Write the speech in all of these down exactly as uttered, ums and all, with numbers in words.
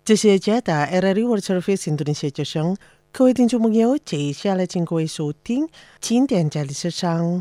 这是加达 R R I World Service Indonesia 之声，各位听众朋友，接下来请各位收听经典在历史上。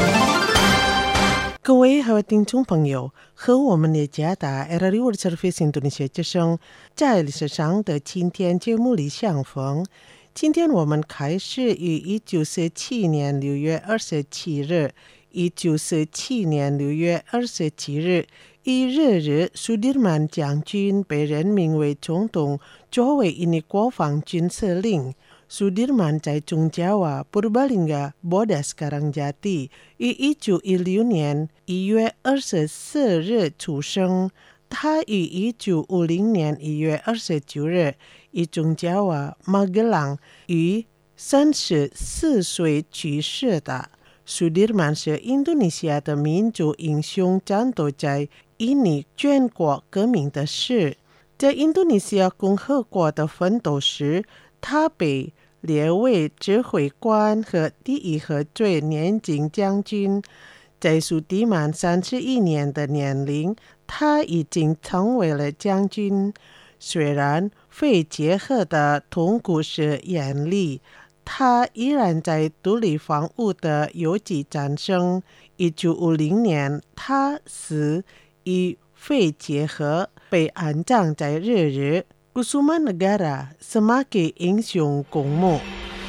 各位好，听众朋友，和我们的加达 R R I World Service Indonesia 之声在历史上的今天节目里相逢。今天我们开始于一九四七年六月二十七日，一九四七年六月二十七日。以日日苏迪曼将军被任命为总统，作为印尼国防军司令。苏迪曼在中Jawa Purbalingga Boda sekarang Jati，于一九一六年一月二十四日出生。他于一九五零年一月二十九日于中Jawa Magelang于三十四岁去世的。苏迪曼是印度尼西亚的民族英雄，战斗在印尼全国革命的事。在印度尼西亚共和国的奋斗时，他被列为指挥官和第一河最年轻将军。在苏迪曼三十一年的年龄，他已经成为了将军。虽然肺结核的痛苦是严厉，他依然在独立防务的游击战争。一九五零年，他死于肺结核，被安葬在日日。Kusuma Negara sebagai英雄公墓。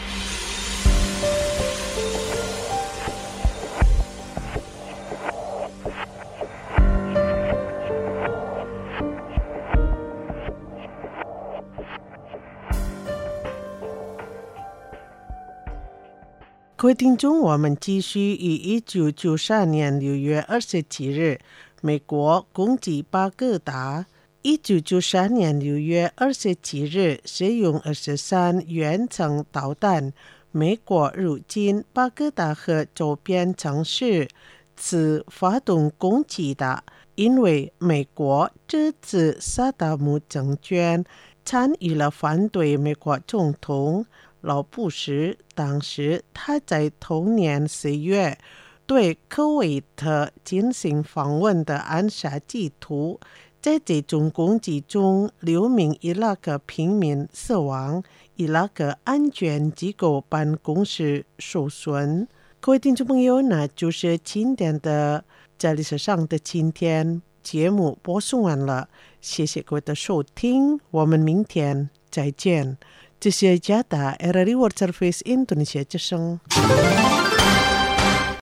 各位听众，我们继续于一九九三年六月二十七日，美国攻击巴格达。一九九三年六月二十七日，使用二十三远程导弹，美国入侵巴格达和周边城市，是发动攻击的。因为美国支持萨达姆政权，参与了反对美国总统老布什。当时他在同年四月对科威特进行访问的暗杀企图。在这种攻击中，六名伊拉克平民死亡，伊拉克安全机构办公室受损。各位听众朋友，那就是今天的在历史上的今天节目播送完了，谢谢各位的收听，我们明天再见。这是加达 R R I World Service Indonesia 之声。